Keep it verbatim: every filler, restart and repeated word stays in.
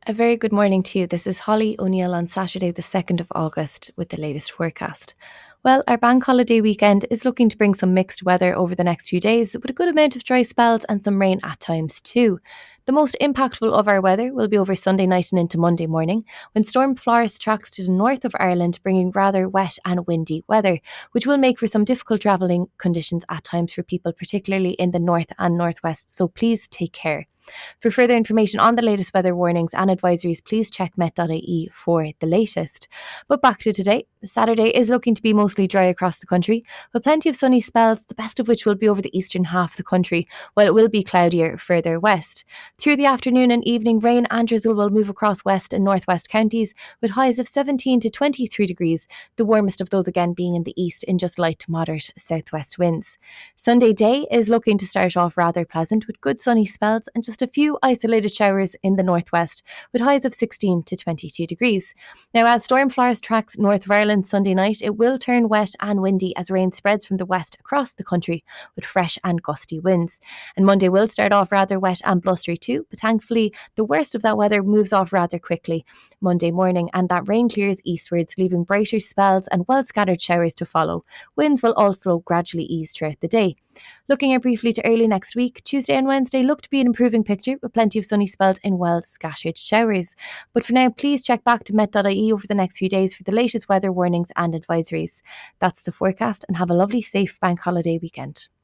A very good morning to you. This is Holly O'Neill on Saturday, the second of August, with the latest forecast. Well, our bank holiday weekend is looking to bring some mixed weather over the next few days, with a good amount of dry spells and some rain at times too. The most impactful of our weather will be over Sunday night and into Monday morning, when Storm Florence tracks to the north of Ireland, bringing rather wet and windy weather, which will make for some difficult travelling conditions at times for people, particularly in the north and northwest, so please take care. For further information on the latest weather warnings and advisories, please check met dot I E for the latest. But back to today. Saturday is looking to be mostly dry across the country, with plenty of sunny spells, the best of which will be over the eastern half of the country, while it will be cloudier further west. Through the afternoon and evening, rain and drizzle will move across west and northwest counties, with highs of seventeen to twenty-three degrees, the warmest of those again being in the east in just light to moderate southwest winds. Sunday day is looking to start off rather pleasant, with good sunny spells and just a few isolated showers in the northwest, with highs of sixteen to twenty-two degrees. Now, as Storm Florence tracks north of Ireland Sunday night, it will turn wet and windy as rain spreads from the west across the country, with fresh and gusty winds. And Monday will start off rather wet and blustery too, but thankfully the worst of that weather moves off rather quickly Monday morning, and that rain clears eastwards, leaving brighter spells and well scattered showers to follow. Winds will also gradually ease throughout the day. Looking out briefly to early next week, Tuesday and Wednesday look to be an improving picture, with plenty of sunny spells and well scattered showers. But for now, please check back to met dot I E over the next few days for the latest weather warnings and advisories. That's the forecast, and have a lovely, safe bank holiday weekend.